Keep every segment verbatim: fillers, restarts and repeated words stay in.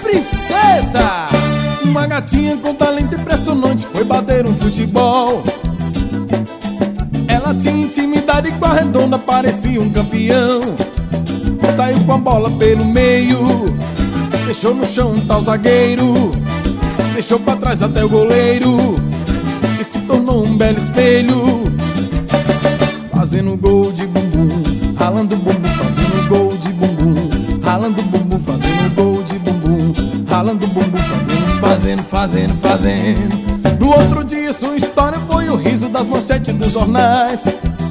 princesa. Uma gatinha com talento impressionante foi bater um futebol. Ela tinha intimidade com a redonda, parecia um campeão. Saiu com a bola pelo meio, deixou no chão um tal zagueiro, deixou pra trás até o goleiro e se tornou um belo espelho. Fazendo gol de bumbum, ralando bumbum, fazendo gol de bumbum, ralando bumbum, fazendo gol de bumbum, ralando bumbum, fazendo, fazendo, fazendo, fazendo. No outro dia sua história foi o riso das manchetes dos jornais.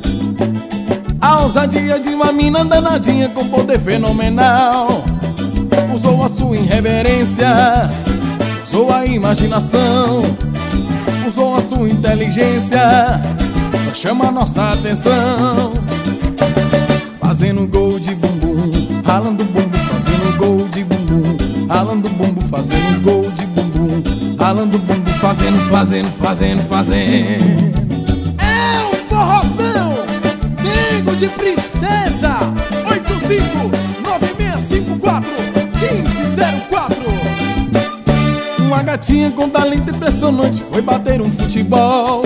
A ousadia de uma mina danadinha com poder fenomenal. Usou a sua irreverência, usou a imaginação, usou a sua inteligência pra chamar nossa atenção. Fazendo gol de bumbum, ralando bumbum, fazendo gol de bumbum, ralando bumbum, fazendo gol de bumbum, ralando bumbum, fazendo, fazendo, fazendo, fazendo. É um forrozão, Dengo de princesa. Oito cinco nove seis cinco quatro um cinco zero quatro. Uma gatinha com talento impressionante foi bater um futebol.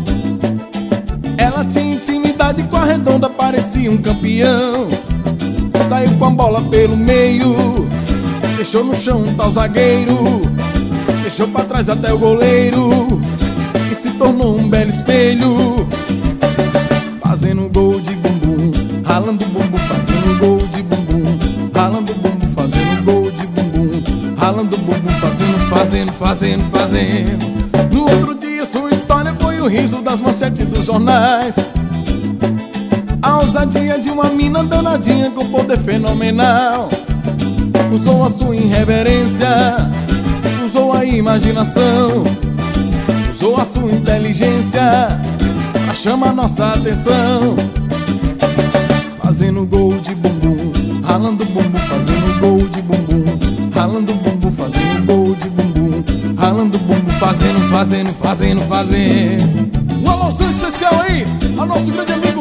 Ela tinha intimidade com a redonda, parecia um campeão. Saiu com a bola pelo meio, deixou no chão um tal zagueiro, deixou pra trás até o goleiro e se tornou um belo espelho. Fazendo gol de bumbum, ralando bumbum, fazendo gol de bumbum, ralando bumbum, fazendo gol de bumbum, ralando bumbum, fazendo, fazendo, fazendo, fazendo. No outro dia sua história foi o riso das manchetes dos jornais. A ousadia de uma mina danadinha com poder fenomenal. Usou a sua irreverência, usou a imaginação, usou a sua inteligência pra chamar nossa atenção. Fazendo gol de bumbum, ralando bumbum, fazendo gol de bumbum, ralando bumbum, fazendo gol de bumbum, ralando bumbum, fazendo, fazendo, fazendo, fazendo. Um alôzão especial aí ao nosso grande amigo